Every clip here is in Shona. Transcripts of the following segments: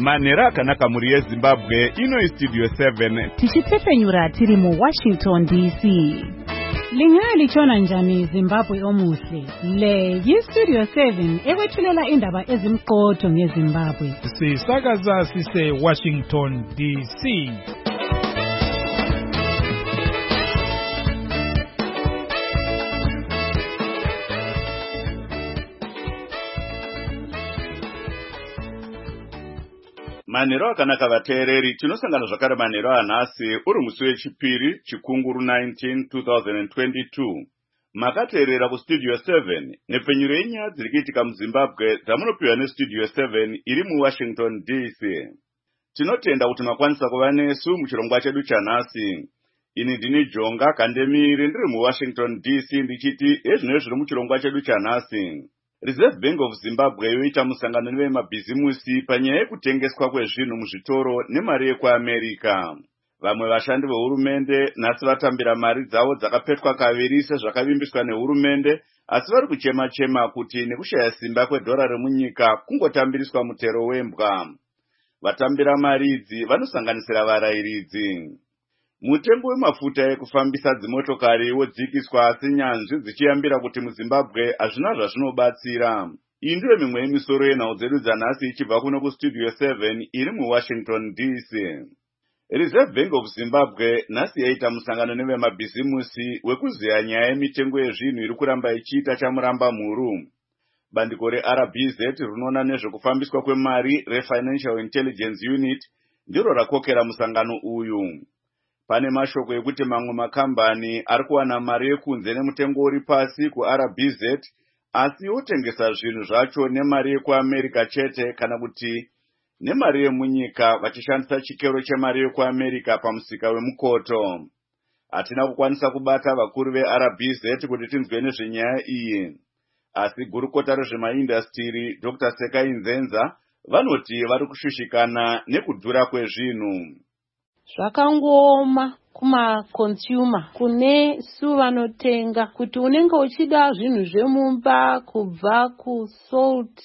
Manera akanaka muri yeZimbabwe ino Studio 7 tichipfepenyura tiri mu Washington DC. Lingali chona njani Zimbabwe omuhle. Le Studio 7 ewethulela indaba ezimqotho ngeZimbabwe. Sisakaza sise Washington DC. Manero akanaka vateereri, tinosangana zvakare manero anhasi uri musi wechipiri chikunguru 19 2022. Makateerera kustudio 7 nepfenyuro yenyaya dziri kuitika muZimbabwe dzamunopiwa nestudio 7 iri muWashington DC. Tinotenda kuti makwanisa kuva nesu muchirongwa chedu chanhasi. Ini ndini Jonga Kandemiri ndiri muWashington DC ndichiti ezvino zviri muchirongwa chedu chanhasi. Reserve Bank of Zimbabwe yoita musangano nevemabhizimusi panyaya yekutengeswa kwezvinhu muzvitoro nemari yekuAmerica. Vamwe vashandi vehurumende nhasi vatambira mari dzavo dzakapetwa kaviri sezvakavimbiswa nehurumende, asi vari kuchema-chema kuti nekushaya simba kwedhora remunyika kungotambiriswa mutero wembwa. Vatambira mari idzi vanosanganisira varayiridzi. Mutengo wemafuta ekufambisa dzimotokari wodzikiswa asi nyanzvi dzichiyambira kuti muZimbabwe hazvina zvazvinobatsira. Iyi ndiyo mimwe yemisoro yenhau dzedu dzanhasi ichibva kuno kustudio 7 iri muWashington DC. Reserve Bank of Zimbabwe nhasi yaita musangano nevemabhizimusi wekuziya nyaya yemitengo yezvinhu iri kuramba ichiita chamuramba mhuru. Bandiko reRBZ rinoona nezvekufambiswa kwemari reFinancial Intelligence Unit ndiro rakokera musangano uyu. Pane mashoko ekuti mamwe makambani ari kuwana mari yekunze nemutengo uri pasi kuRBZ, asi otengesa zvinhu zvacho nemari yekuAmerica chete kana kuti nemari yemunyika vachishandisa chikero chemari yekuAmerica pamusika wemukoto. Hatina kukwanisa kubata vakuru veRBZ kuti tinzwe nezvenyaya iyi, asi gurukota rezvemaindastiri Dr. Sekai Nzenza vanoti vari kushushikana nekudhura kwezvinhu. Zvakangoma kuma-consumer kune su vanotenga kuti unenge uchida zvinhu zvemumba kubva kusalt,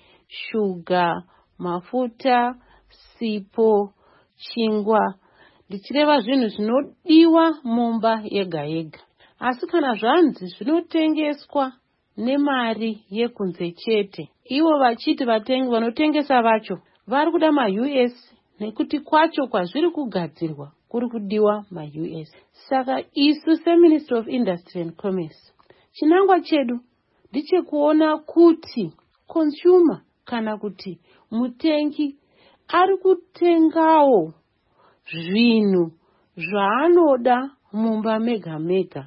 sugar, mafuta, sipo, chingwa. Ndichireva zvinhu zvinodiwa mumba yega yega. Asi kana zvanzi zvinotengeswa nemari yekunze chete, ivo vachiti vatengi vanotengesa vacho vari kuda ma-US nekuti kwacho kwazviri kugadzirwa kuri kudiwa ma-US. Saka isu seMinistry of Industry and Commerce, chinangwa chedu ndichekuona kuti consumer kana kuti mutengi ari kutengawo zvinhu zvaanoda mumba mega mega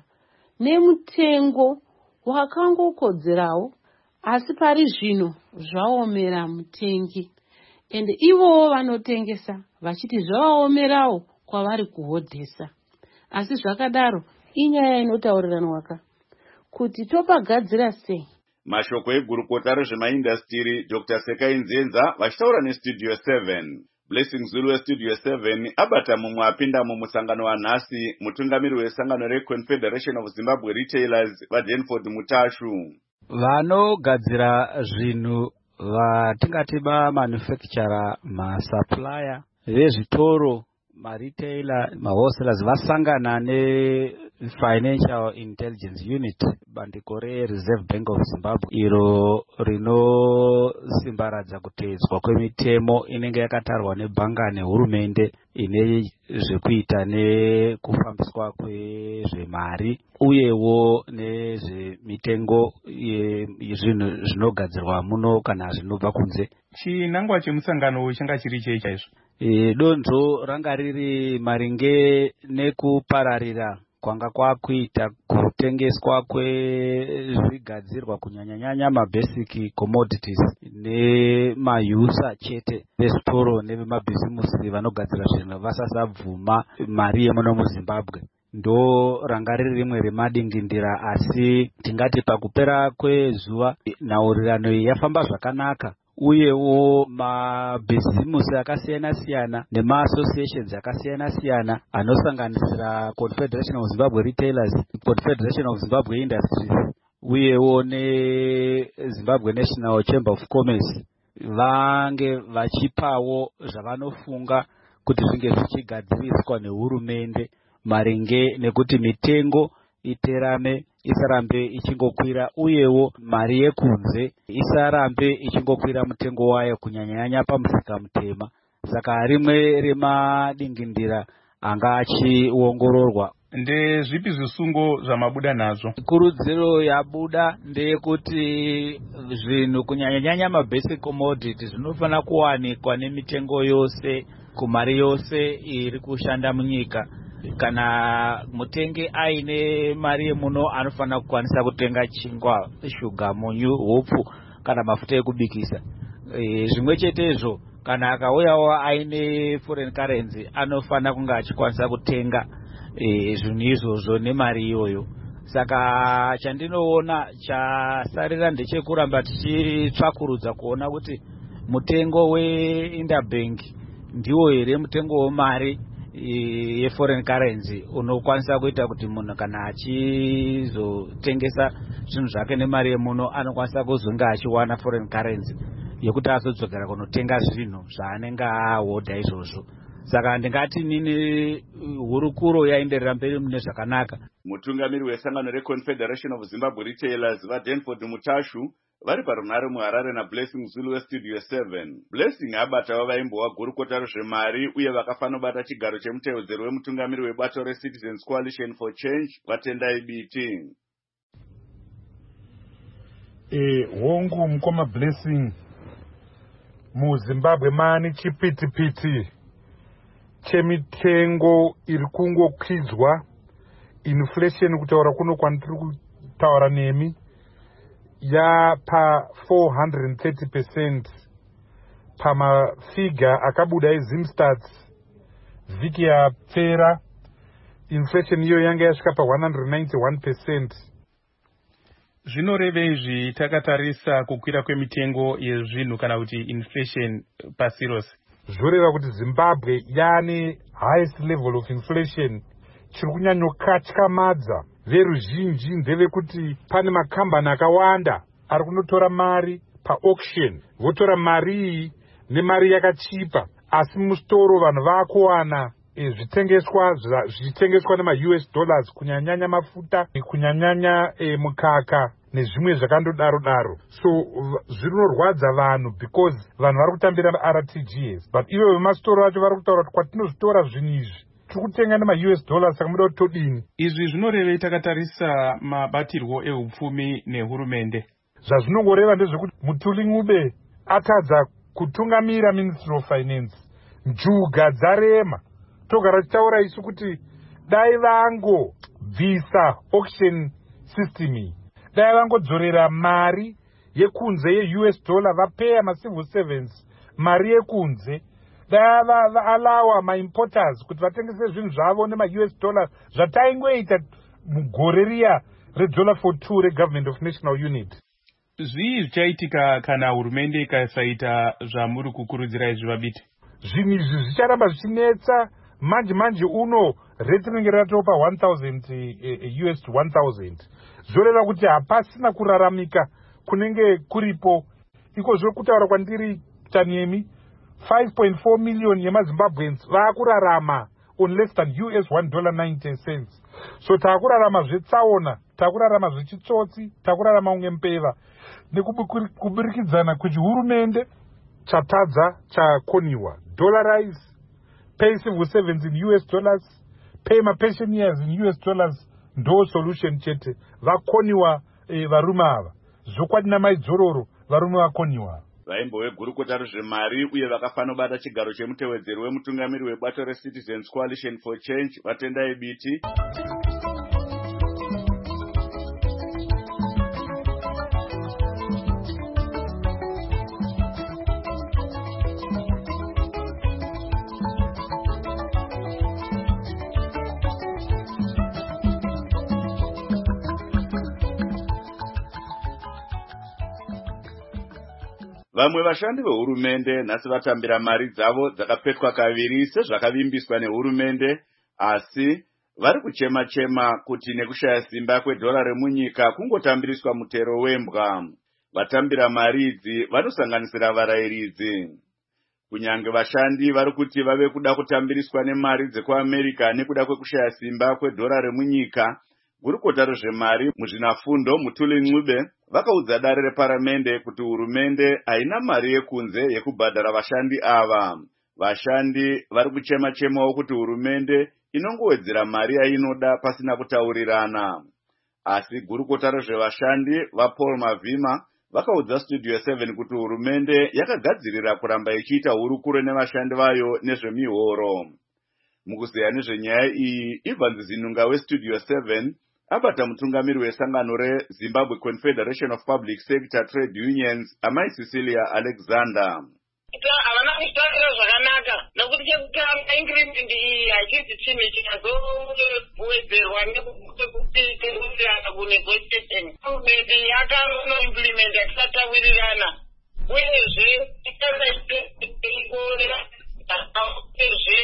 nemutengo wakangokodzerawo, asi pari zvino zvaomera mutengi. Ende ivowo vanotengesa vachiti zvavaomerawo kwavari kuhodhesa. Asi zvakadaro inyaya inotauriranwaka kuti topagadzira sei. Mashoko egurukota rezvemaindastiri Dr. Sekai Nzenza vachitaura nestudio 7. Blessing Zulu westudio 7 abata mumwe apinda mumusangano wanhasi mutungamiri wesangano reConfederation of Zimbabwe Retailers vaDenford Mutashu. Vanogadzira zvinhu vatingati manufacturer, masupplier vezvitoro, maretailer, mawholesalers vasangana neFinancial Intelligence Unit, bandiko reReserve Bank of Zimbabwe, iro rinosimbaradza kuteedzwa kwemitemo inenge yakatarwa nebhanga nehurumende ine zvekuita nekufambiswa kwezvemari uyewo nezvemitengo yezvinhu zvinogadzirwa muno kana zvinobva kunze. Chinangwa chemusangano changa chiri chei chaizvo? Donzvo ranga riri maringe nekupararira kwanga kwakuita kutengeswa kwezvigadzirwa kunyanya-nyanya mabasic commodities nemayusa chete vezvitoro nevemabhizimusi vanogadzira zvinhu vasasabvuma mari yemuno muZimbabwe. Ndo ranga riri rimwe remadingindira, asi tingati pakupera kwezuva nhaurirano iyi yafamba zvakanaka. Uyewo mabhizimusi akasiyana-siyana nema-associations akasiyana-siyana anosanganisira Confederation of Zimbabwe Retailers, Confederation of Zimbabwe Industries, uyewo neZimbabwe National Chamber of Commerce vange vachipawo zvavanofunga kuti zvinge zvichigadziriswa nehurumende maringe nekuti mitengo iterame isarambe ichingokwira, uyewo mari yekunze isarambe ichingokwira mutengo wayo kunyanyanya pamusika mutema. Saka rimwe remadingindira anga achiongororwa. Ndezvipi zvisungo zvamabuda nazvo? Kurudziro yabuda ndeyekuti zvinhu kunyanyanya mabasic commodity zvinofana kuwanikwa nemitengo yose kumari yose iri kushanda munyika. Kana mutenge aine mari yemuno anofana kukwanisa kutenga chingwa, shuga, munyu, hupfu kana mafuta ekubikisa. Zvimwe chetezvo kana akauyawo aine foreign currency anofana kunge achikwanisa kutenga zvinhu izvozvo nemari iyoyo. Saka chandinoona chasarira ndechekuramba tichitsvakurudza kuona kuti mutengo weInterbank ndiwo here mutengo wemari yeforeign currency unokwanisa kuita kuti munhu kana achizotengesa zvinhu zvake nemari yemuno anokwanisa kuzonge achiwana foreign currency yekuti azodzokera kunotenga zvinhu zvaanenge ahodha izvozvo. Saka ndingati nini hurukuro yaenderera mberi mune zvakanaka. Mutungamiri wesangano reConfederation of Zimbabwe Retailers vaDenford Mutashu vari parunhare muHarare naBlessing Zulu weStudio 7. Blessing abatawo vaimbowa gurukota rezvemari uye vakafanobata chigaro chemutevedzeri wemutungamiri webato reCitizens Coalition for Change Vatendai Biti. Hongu mukoma Blessing, muZimbabwe mane chipitipiti chemitengo iri kungokwidzwa, inflation kutaura kuno kwandiri kutaura nemi yapa 430% pamafiga akabuda eZimstats vhiki yapera. Inflation iyo yanga yasvika pa 191%. Zvinoreva izvi takatarisa kukwira kwemitengo yezvinhu kana kuti inflation pasi rose? Zvoreva kuti Zimbabwe yane highest level of inflation. Chiri kunyanyokatyamadza veruzhinji ndevekuti pane makambani akawanda ari kunotora mari paauction, votora mari iyi nemari yakachipa, asi mustoro vanhu vakuwana zvichitengeswa nema-US dollars, kunyanyanya mafuta, kunyanyanya mukaka nezvimwe zvakandodaro. So zvinorwadza vanhu because vanhu vari kutambira RTGS, but ivo vemastoro acho vari kutaura kuti kwatinozvitora zvinhu izvi tiri kutenga nema-US dollars, saka muda kuti todini. Izvi zvinorevei takatarisa mabatirwo ehupfumi nehurumende? Zvazvinongoreva ndezvekuti Mutuli Ngube atadza kutungamira Ministry of Finance. Njuga dzarema. Togara tichitaura isu kuti dai vangobvisa auction system iyi, dai vangodzorera mari yekunze yeUS dollar, vapeya macivil servants mari yekunze, dai vaalawa maimporters kuti vatengese zvinhu zvavo nema-US dollar zvataingoita mugore riya reDollar42 reGovernment of National Unity. Zvii zvichaitika kana hurumende ikasaita zvamuri kukurudzira izvi vabiti? Zvinhu izvi zvicharamba zvichinetsa. Manje uno rate rinenge ratopa 1000 US to 1000. Zvoreva kuti hapasina kuraramika kunenge kuripo. Iko zvokutaura kwandiri Tanyemi, 5.4 million yemaZimbabweans vakurarama on less than US $1.90. So takurarama zvetsaona, takurarama zvechitsotsi, takurarama unge mpeva. Nekuburikidzana kuti hurumende chatadza chakoniwa. Dollarize, pay civil servants in US dollars, pay my pensioners in US dollars, ndo solution chete. Vakoniwa varume ava. Zvokwadi maidzororo varume vakoniwa. Vaimbowe gurukota rezvemari uye vakafanobata chigaro chemutevedzeri wemutungamiri webato reCitizens Coalition for Change Vatendai Biti. Vamwe vashandi vehurumende nhasi vatambira mari dzavo dzakapetwa kaviri sezvakavimbiswa nehurumende, asi vari kuchema kuti nekushaya simba kwedhora remunyika kungotambiriswa mutero wembwa. Vatambira mari idzi vanosanganisira varayiridzi. Kunyange vashandi vari kuti vave kuda kutambiriswa nemari dzekuAmerica nekuda kwekushaya simba kwedhora remunyika, gurukota rezvemari muzvinafundo Mutuli Ncube vakaudza dare reparamende kuti hurumende haina mari yekunze yekubhadhara vashandi ava. Vashandi vari kuchema-chemawo kuti hurumende inongowedzera mari yainoda pasina kutaurirana. Asi gurukota rezvevashandi vaPaul Mavhima vakaudza Studio 7 kuti hurumende yakagadzirira kuramba ichiita hurukuro nevashandi vayo nezvemihoro. Mukuzeya nezvenyaya iyi, Evans Zinunga weStudio 7 abata mutungamiri wesangano reZimbabwe Confederation of Public Sector Trade Unions, Amai Cecilia Alexander. Havana kushanda zvakanaka nokuti chekutanga increment iyi hachisi chinhu chingazowedzerwa nekukutirana kunegotiation. Hurumende yakanoimplementa tisatawirirana, uyezve ikanaikuonera uyezve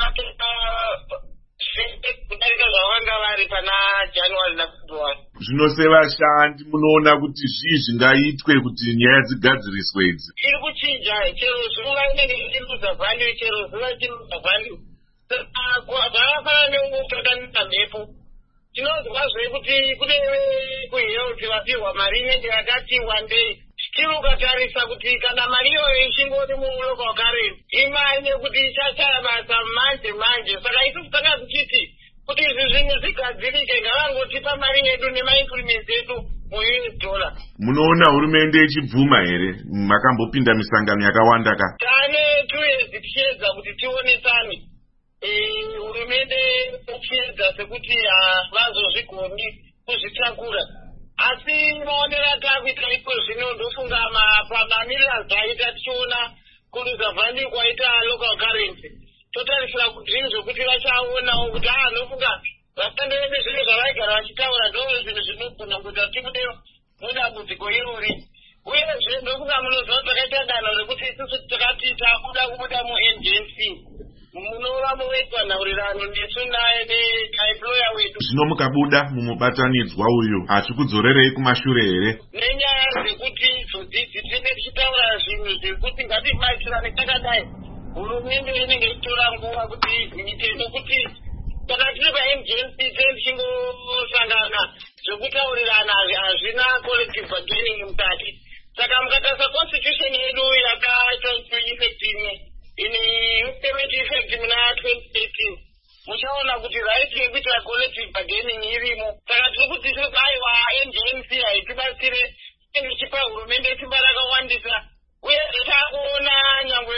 kudarika zvavanga vari pana January naFebruary. Zvino sevashandi munoona kuti zvii zvingaitwe kuti nyaya dzigadziriswe idzi? Iri kuchinja, chero zuva inenge ichiluza value, chero zuva ichiluza value. Zvakafanana neungototanisa mhepo. Tinozwazve kuti kune kuhealth vapihwa mari inenge yakati wandei. Still ukatarisa kuti kana mari iyoyo ichingori mulocal currency, imanye kuti ichashaya basa manje. Saka isusu takazvichiti kuti izvi zvinhu zvigadzirike, ngavangotipa mari yedu nemaimplements edu mu-US dollar. Munoona hurumende ichibvuma here? Makambopinda misangano yakawanda ka? Tane 2 years tichiedza kuti tionesane. Hurumende ichiedza sekuti havazozvigoni kuzvitakura. Asi maonera takuita iko zvino ndofunga mamirira aita tichiona kuruza value kwaita local currency. Totarisira kuti zvinhu zvokuti vachaonawo kuti nofunga vatanderere zvinhu zvavaigara vachitaura ndo zvinhu zvinogona kuita tibude mudambudziko irori. Uyezve ndofunga munoziva takaita danho rekuti isusu takati takuda kubuda muNGNC. Munova muwedzwa nhaurirano nesu naemployer wedu. Zvino mukabuda mumubatanidzwa uyu, hazvikudzorerei kumashure here? Nenyaya dzekuti zodzidzi tinenge tichitaura zvinhu zvekuti ngatibatsirane takadai, hurumende inenge ichitora nguva kuti izviite, nokuti kana tiri paNGNC tichingosangana zvekutaurirana hazvina collective bargaining mukati. Saka mukatarisa constitution yedu yakaita effect ini implement effect muna 2018, muchaona kuti right yekuita collective bargaining irimo. Saka tiri kuti aiwa NGNC haitibatsire ichipa hurumende simba rakawandisa, uye takuona nyangwe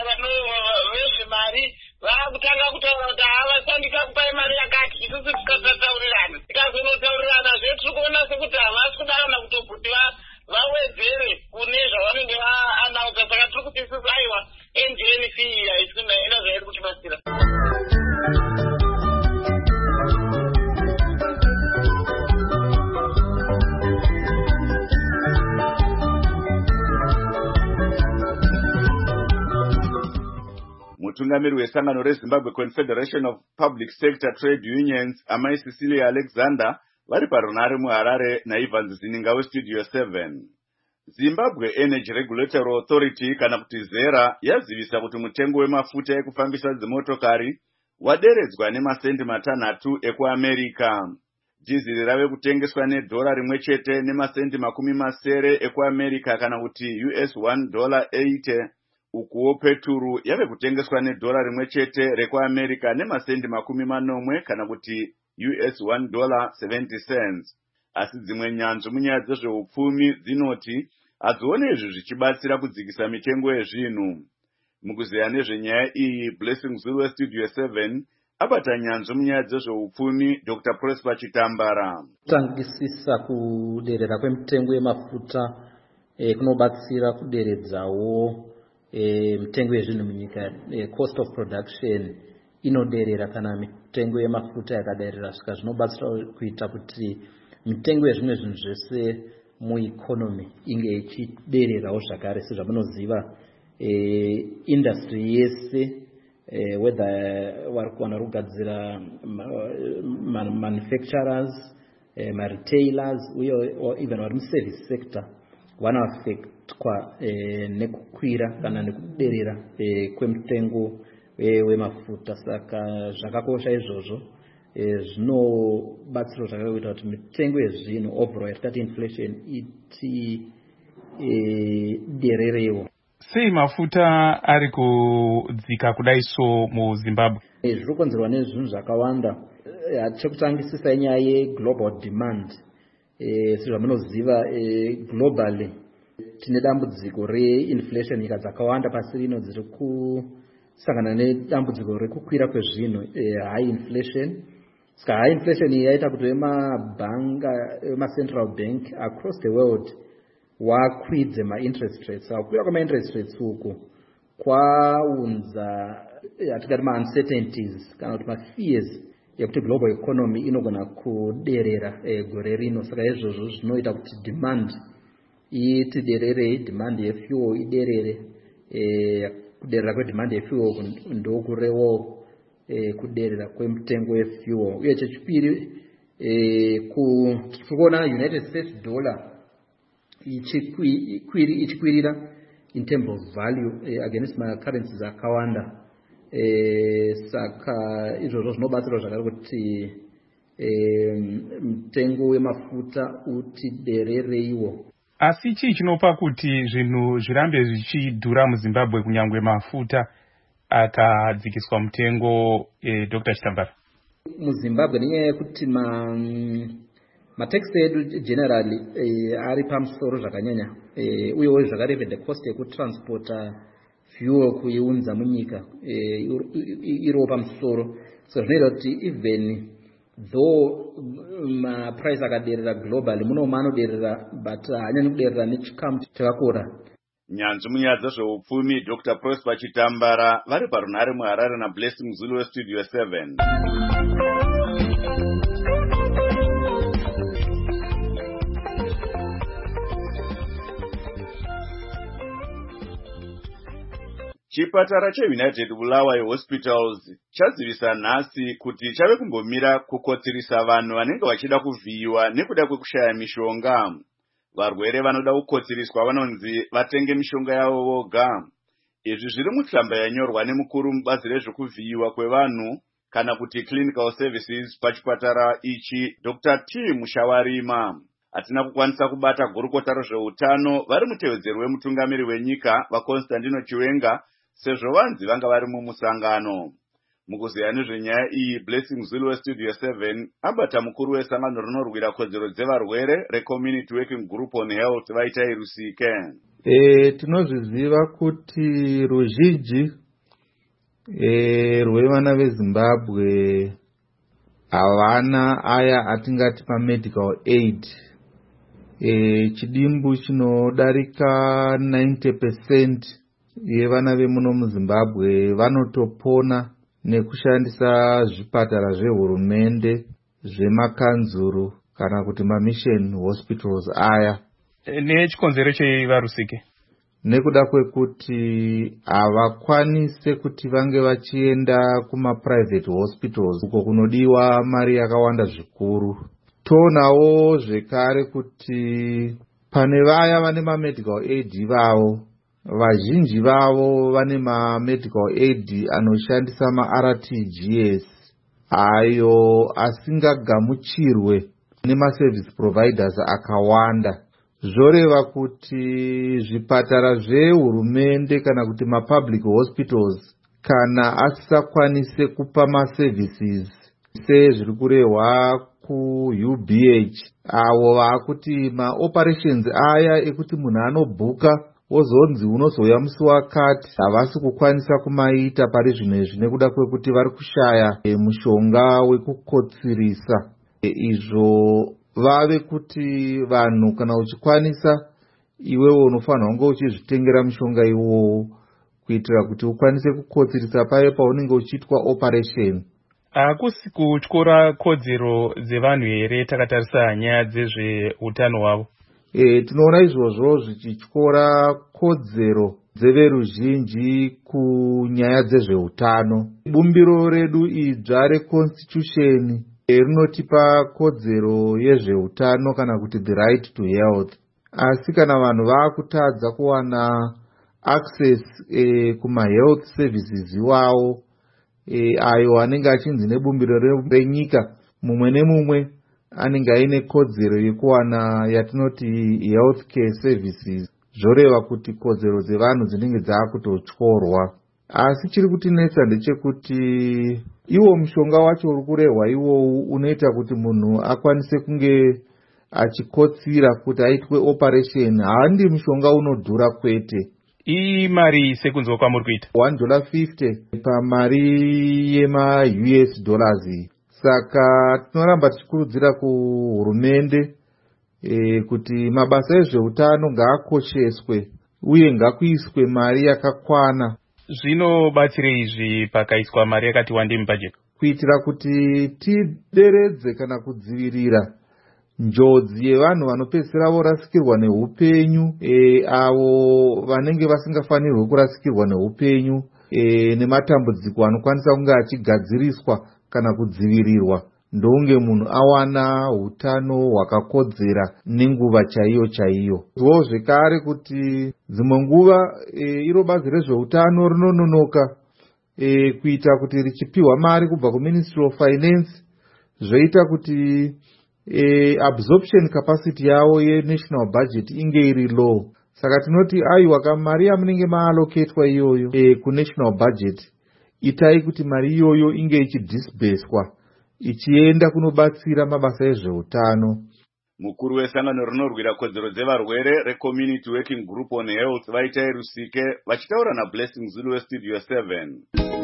vezvemari vakutanga kutaura kuti havasandika kupai mari yakati, isusu tikasataurirana. Tikazonotaurirana zvetiri kuona sekuti havasi kudarana kutobhuti vawedzere kune zvavanenge vaanauza. Saka tiri kuti isusu aiwa NGNC haisina zvairi kutibatsira. Mutungamiri wesangano reZimbabwe Confederation of Public Sector Trade Unions, Amai Cecilia Alexander, vari parunare muHarare naEvans Zinunga weStudio 7. Zimbabwe Energy Regulatory Authority kana kuti ZERA yazivisa kuti mutengo wemafuta ekufambisa dzimotokari waderedzwa nemasendi 6 ekuAmerica. Dizili rave kutengeswa $1 nemasendi 70 ekuAmerica kana kuti US $1.80, ukuwo peturu yave kutengeswa $1 rekuAmerica nemasendi 40 kana kuti US $1.70. Asi dzimwe nyanzvi munyaya dzezveupfumi dzinoti hadzione izvi zvichibatsira kudzikisa mitengo yezvinhu. Mukuzeya nezvenyaya iyi, Blessing Zulu weStudio 7 abata nyanzvi munyaya dzezveupfumi Dr. Prosper Chitambara. Kutangisisa kuderera kwemitengo yemafuta kunobatsira kuderedzawo mitengo yezvinhu munyika. Cost of production inoderera kana mitengo yemafuta yakaderera, saka zvinobatsira kuita kuti mitengo yezvimwe zvinhu zvese mueconomy inge ichidererawo zvakare. Sezvamunoziva industry yese whether vari kuwana kugadzira manufacturers, retailers, uye even vari muservice sector vanoafektwa nekukwira kana nekuderera kwemutengo wemafuta. Saka zvakakosha izvozvo zvinobatsira zvakaita kuti mitengo yezvinhu overall yatingati inflation itidererewo. Sei mafuta ari kudzika kudai so muZimbabwe? Zviri kukonzerwa nezvinhu zvakawanda. Chekutangisisa inyaya yeglobal demand. Sezvamunoziva globally tine dambudziko reinflation. Nyika dzakawanda pasi rino dziri kusangana nedambudziko rekukwira kwezvinhu, high inflation. Saka high inflation yaita kuti central bank across the world wakwidze ma-interest rates. Kukwira kwama-interest rates uku kwaunza yatingati ma-uncertainties kana kuti ma-fears yekuti global economy inogona kuderera gore rino. Saka izvozvo zvinoita kuti demand itiderere, demand yefuel iderere. Kuderera kwedemand yefuel ndokurewo kuderera kwemitengo yefuel. Uye chechipiri kuona United States dollar ichikwirira in terms of value against my currencies akawanda. Saka izvozvo zvinobatsira zvakare kuti mutengo wemafuta utiderereiwo. Asi chii chinopa kuti zvinhu zvirambe zvichidhura muZimbabwe kunyangwe mafuta akadzikiswa mutengo? Dr. Chitambara, muZimbabwe nenyaya yekuti matax edu generally ari pamusoro zvakanyanya, uyewo zvakare the cost yekutransporta fuel kuiunza munyika iriwo pamusoro. So zvinoita kuti even though price akaderera globally muno anoderera but haanyanyi kuderera nechikamu chakakura. Nyanzvi munyaya dzezveupfumi Dr. Prosper Chitambara vari parunhare muHarare naBlessing Zulu weStudio 7. Chipatara cheUnited Bulawayo Hospitals chazivisa nhasi kuti chave kumbomira kukotsirisa vanhu vanenge vachida kuvhiyiwa nekuda kwekushaya mishonga. Varwere vanoda kukotsiriswa vanonzi vatenge mishonga yavo voga. Izvi zviri mutsamba yanyorwa nemukuru mubazi rezvekuvhiyiwa kwevanhu kana kuti clinical services pachipatara ichi, Dr. T. Mushawarima. Hatina kukwanisa kubata gurukota rezveutano vari mutevedzeri wemutungamiri wenyika vaConstantino Chiwenga sezvo vanzi vanga vari mumusangano. Mukuziya nezvenyaya iyi, Blessing Zulu weStudio 7 abata mukuru wesangano rinorwira kodzero dzevarwere reCommunity Working Group on Health Vaitai Rusike. Tinozviziva kuti ruzhinji rwevana veZimbabwe havana aya atingati pamedical aid. Chidimbu chinodarika 90% yevana vemuno muZimbabwe vanotopona nekushandisa zvipatara zvehurumende, zvemakanzuru kana kuti mamission hospitals aya. Nechikonzero chevarusike? Nekuda kwekuti havakwanise kuti vange vachienda kumaprivate hospitals uko kunodiwa mari yakawanda zvikuru. Toonawo zvekare kuti pane vaya vane mamedical aid vavo, vazhinji vavo vane mamedical aid anoshandisa maRTGS ayo asingagamuchirwe nemaservice providers akawanda. Zvoreva kuti zvipatara zvehurumende kana kuti mapublic hospitals kana asisakwanise kupa maservices sezviri kurehwa kuUBH, avo vakuti maoperations aya ekuti munhu anobhuka wozonzi unozouya musi wakati havasi kukwanisa kumaita pari zvino izvi nekuda kwekuti vari kushaya mushonga wekukotsirisa. Izvo vave kuti vanhu kana uchikwanisa iwewo unofanira kunge uchizvitengera mushonga iwowo kuitira kuti ukwanise kukotsirisa paya paunenge uchiitwa operation. Hakusi kutyora kodzero dzevanhu here takatarisa nyaya dzezveutano hwavo? Tinoona izvozvo zvichityora kodzero dzeveruzhinji kunyaya dzezveutano. Bumbiro redu idzva reconstitution rinotipa kodzero yezveutano kana kuti the right to health. asi kana vanhu vaakutadza kuwana access kumahealth services iwawo ayo anenge achinzi nebumbiro renyika, mumwe nemumwe anenge aine kodzero yekuwana yatinoti health care services, zvoreva kuti kodzero dzevanhu dzinenge dzaakutotyorwa. Asi chiri kutinetsa ndechekuti iwo mushonga wacho uri kurehwa iwowu unoita kuti munhu akwanise kunge achikotsira kuti aitwe operation, handi mushonga unodhura kwete. Iyi mari sekunzwa kwamuri kuita $1.50 pamari yema-US dollars. Saka tinoramba tichikurudzira kuhurumende kuti mabasa ezveutano ngaakosheswe uye ngakuiswe mari yakakwana. Zvinobatsire izvi pakaiswa mari yakati wandei mubhajeti? Kuitira kuti tideredze kana kudzivirira njodzi yevanhu vanopedzisira vorasikirwa neupenyu, avo vanenge vasingafanirwi kurasikirwa neupenyu, nematambudziko anokwanisa kunge achigadziriswa kana kudzivirirwa ndounge munhu awana utano hwakakodzera nenguva chaiyo chaiyo. Zvo zvekare kuti dzimwe nguva iro bazi rezveutano rinononoka kuita kuti richipiwa mari kubva kuMinistry of Finance, zvoita kuti absorption capacity yavo yenational budget inge iri low. Saka tinoti aiwa mari yamunenge maaloketwa iyoyo kunational budget, itai kuti mari iyoyo inge ichidisburswa ichienda kunobatsira mabasa ezveutano. Mukuru wesangano rinorwira kodzero dzevarwere reCommunity Working Group on Health Vaitai Rusike vachitaura naBlessing Zulu weStudio 7.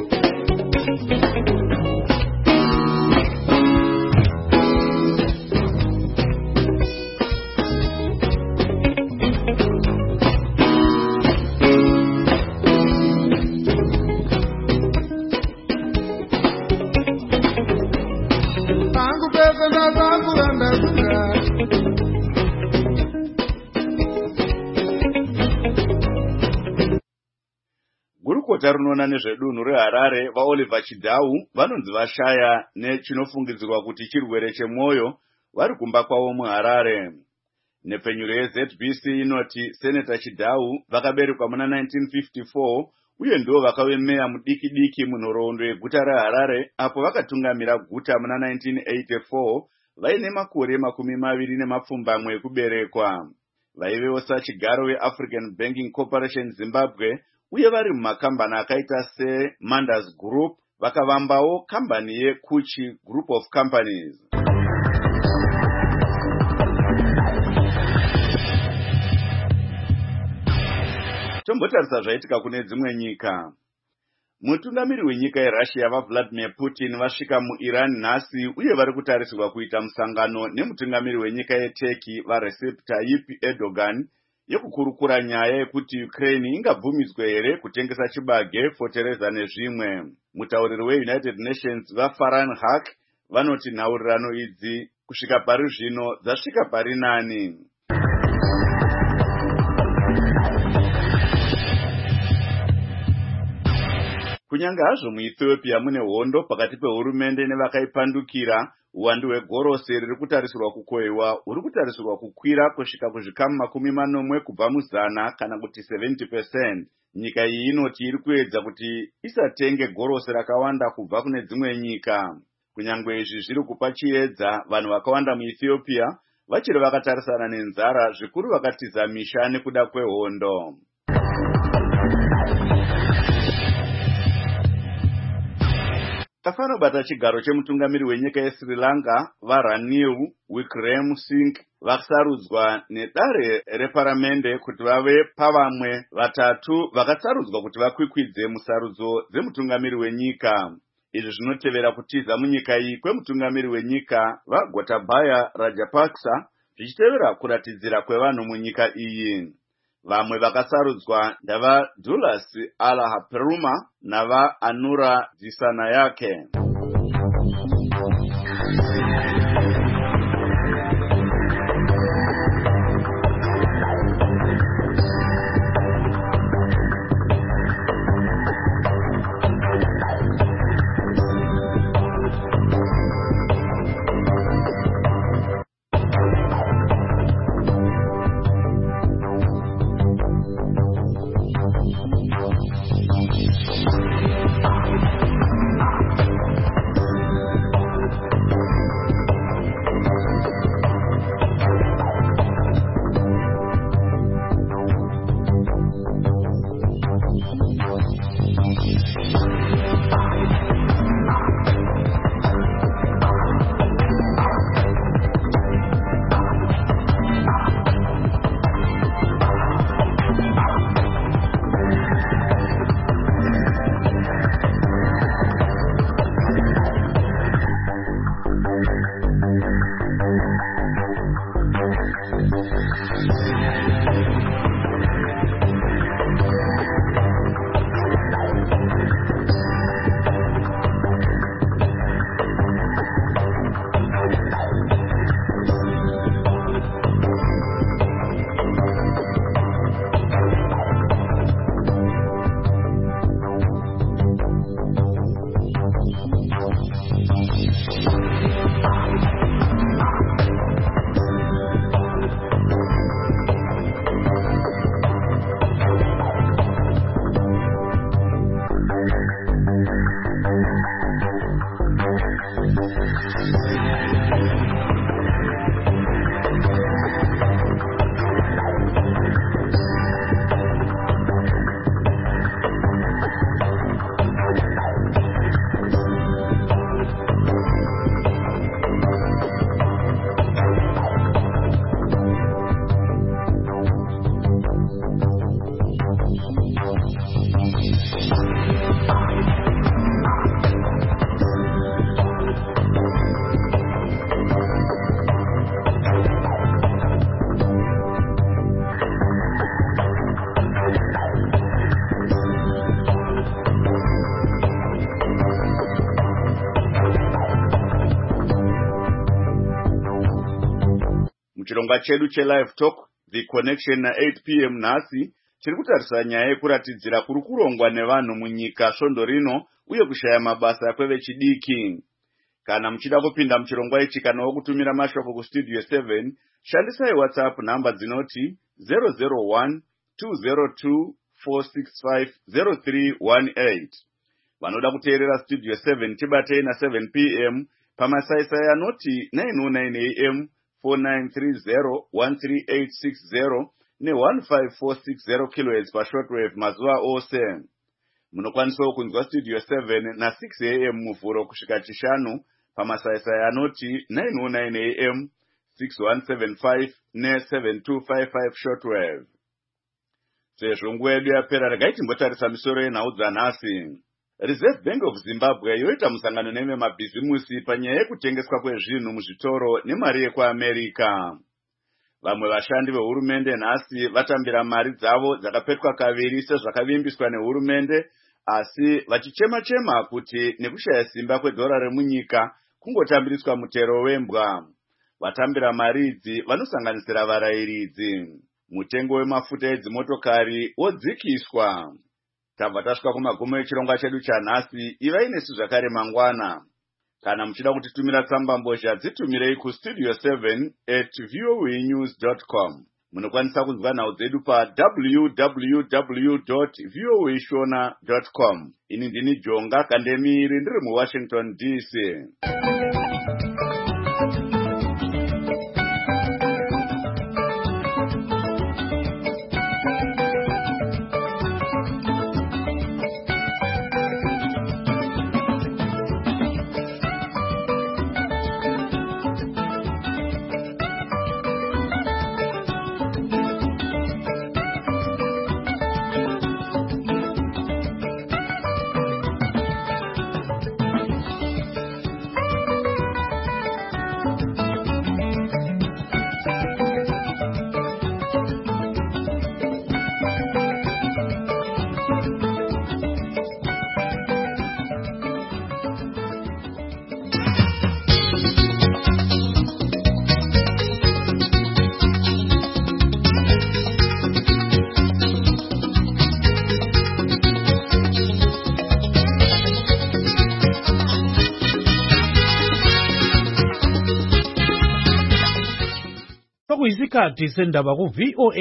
Gurukota rinoona nezvedunhu reHarare vaOliver Chidau vanonzi vashaya nechinofungidzirwa kuti chirwere chemwoyo vari kumba kwavo muHarare. Nepfenyuro yeZBC inoti Senator Chidau vakaberekwa muna 1954 uye ndo vakave meya mudiki munhoroondo yeguta reHarare apo vakatungamira guta muna 1984 vaine makore 20 ekuberekwa. Vaivewo sachigaro weAfrican Banking Corporation Zimbabwe uye vari mumakambani akaita seManders Group, vakavambawo kambani yeKuchi Group of Companies. Tombotarisa zvaitika kune dzimwe nyika. Mutungamiri wenyika yeRussia vaVladimir Putin vasvika muIran nhasi uye vari kutarisirwa kuita musangano nemutungamiri wenyika yeTurkey vaRecep Tayyip Erdogan yekukurukura nyaya yekuti Ukraine ingabvumidzwe here kutengesa chibage, fotereza nezvimwe. Mutauriri weUnited Nations vaFarhan Haq vanoti nhaurirano idzi kusvika pari zvino dzasvika pari nani. Kunyange hazvo muEthiopia mune hondo pakati pehurumende nevakaipandukira, uwandu hwegorosi riri kutarisirwa kukohwewa huri kutarisirwa kukwira kusvika kuzvikamu 40 kubva muzana kana kuti 70%. Nyika iyi inoti iri kuedza kuti isatenge gorosi rakawanda kubva kune dzimwe nyika. Kunyange izvi zviri kupa chiedza, vanhu vakawanda muEthiopia vachiri vakatarisana nenzara, zvikuru vakatiza misha nekuda kwehondo. Tafanobata chigaro chemutungamiri wenyika yeSri Lanka vaRanil Wickremesinghe vasarudzwa nedare reparamende kuti vave pavamwe vatatu vakasarudzwa kuti vakwikwidze musarudzo dzemutungamiri wenyika. Izvi zvinotevera kutiza munyika iyi kwemutungamiri wenyika vaGotabaya Rajapaksa, zvichitevera kuratidzira kwevanhu munyika iyi. Vamwe vakasarudzwa ndavaDulas Alahaperuma navaAnura Dissanayake. chirongwa chedu chelive talk the connection na 8 p.m. nhasi tiri kutarisa nyaya yekuratidzira kuri kurongwa nevanhu munyika svondo rino uye kushaya mabasa kwevechidiki. Kana muchida kupinda muchirongwa ichi kana wokutumira mashoko kustudio 7 shandisai WhatsApp namba dzinoti 001 202 465 0318. Vanoda kuteerera studio 7 tibatei na 7 p.m. pamasaisai anoti 909 am 4930 13860 ne-15460 kHz pashortwave mazuva ose. Munokwanisawo kunzwa studio 7 na 6 am muvhuro kusvika chishanu pamasaisai anoti 909 am 6175 ne-7255 shortwave. Sezvo nguva yedu yapera, regai timbotarisa misoro yenhau dzanhasi. Reserve Bank of Zimbabwe yoita musangano nevemabhizimusi panyaya yekutengeswa kwezvinhu muzvitoro nemari yekuAmerica. Vamwe vashandi vehurumende nhasi vatambira mari dzavo dzakapetwa kaviri sezvakavimbiswa nehurumende, asi vachichema-chema kuti nekushaya simba kwedhora remunyika kungotambiriswa mutero wembwa. Vatambira mari idzi vanosanganisira varayiridzi. Mutengo wemafuta edzimotokari wodzikiswa. Tabva tasvika kumagumo echirongwa chedu chanhasi. Ivai nesu zvakare mangwana. Kana muchida kutitumira tsamba mbozha dzitumirei kustudio 7@voanews.com. Munokwanisa kunzwa nhau dzedu pa www.voashona.com. Ini ndini Jonga Kandemiri ndiri muWashington DC. Isikhathi sendaba ku VOA